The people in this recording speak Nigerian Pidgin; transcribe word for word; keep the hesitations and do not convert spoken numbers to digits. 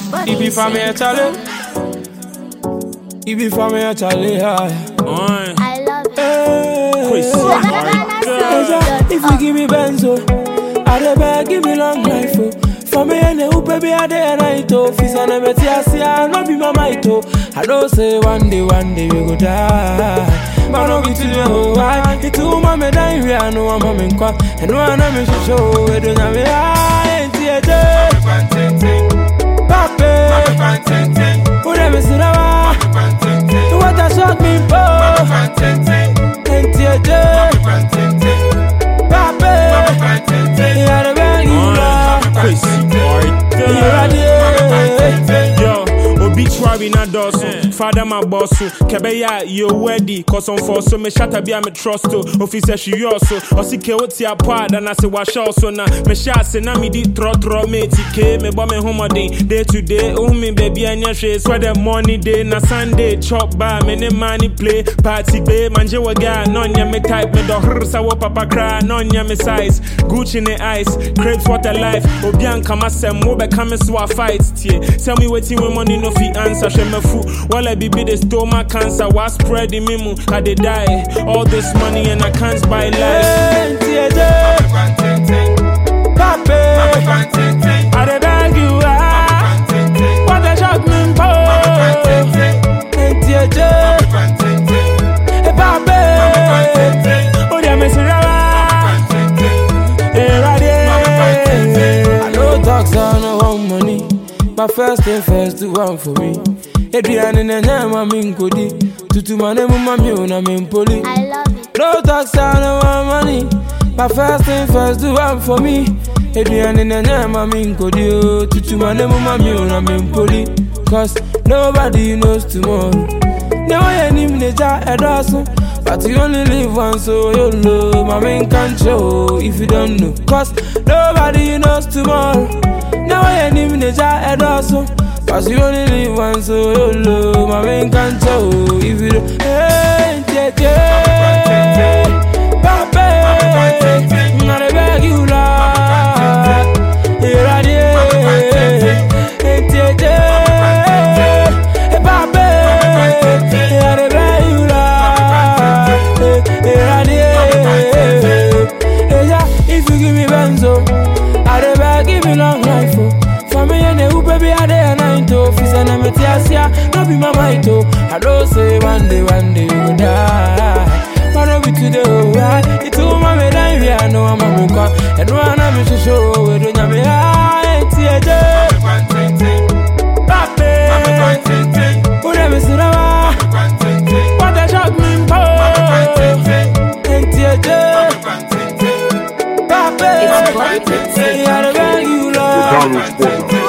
If you for me a Charlie, if you for me a Charlie, I love it. Chris, if you give me benzo, I dey beg, give me long life. Oh. For me and the baby, I day and night. Oh, fizz and a see I no be my might. Oh, I don't say one day, one day we go die. But no be today, oh, why? It's too mama dying, we are no one in court. And one of me show, we don't have it. I ain't see a day. Pape, whatever, sit down. What a shock me, oh, ain't see a day. Pape, you are the bang, you are. Chris, yo, obituary na dosu. Father my boss, kebeya you ready? Cause on for so me shatter be me trust to. Officer she also. Osike woti apart and I say wash also na. Me sha say na me di tro tro me tike me bo me home day day to day. Oh me baby anya she swear the money day na Sunday chop bar me ne money play party bay manje wa guy nonya me type me do hrsa wo papa cry nonya me size Gucci in the ice crepes what a life obian kama sem wo be come so a fight tie tell me wetin we money no fit answer she me fu wala bibi the stomach cancer was spreading me mu I dey die all this money and I can't buy life Pape, I dey beg you ah what a shock me po Pape, oh yeah me sirawa I know talks I no want money. My first thing first do one for me. Adrian and then I'm in Cody. Tutu my name mommy on I'm in Poli. I love it. No talks I no want money. My first thing first do one for me. Adrian and then I'm in Cody. Tutu my name mommy on I'm in Poli. Cause nobody knows tomorrow. Never any minute I do. But you only live once, so you know my main can't show if you don't know. Cause nobody knows tomorrow. Now I ain't even a child also. But you only live once, so you know my main can't show if you don't. Hey, yeah, yeah. Pape, I'm gonna beg you, Lord. Here I am. Hey, yeah, yeah. Hey, Pape, here I beg you, Lord. If you give me benzo, I dey beg, give me long life. Oh. For me and the baby, I dey a night. Oh, fizz and a metiasia, no be my might. Oh, I don't say one day, one day we go die. But no be today, oh, right? It's all my medal, we are no I'm a muka. And one of me to show, we don't have me high, it's a day. Pape, whatever, sit down. What a shock me, po. Ain't a day. Pape, you are the bag you love.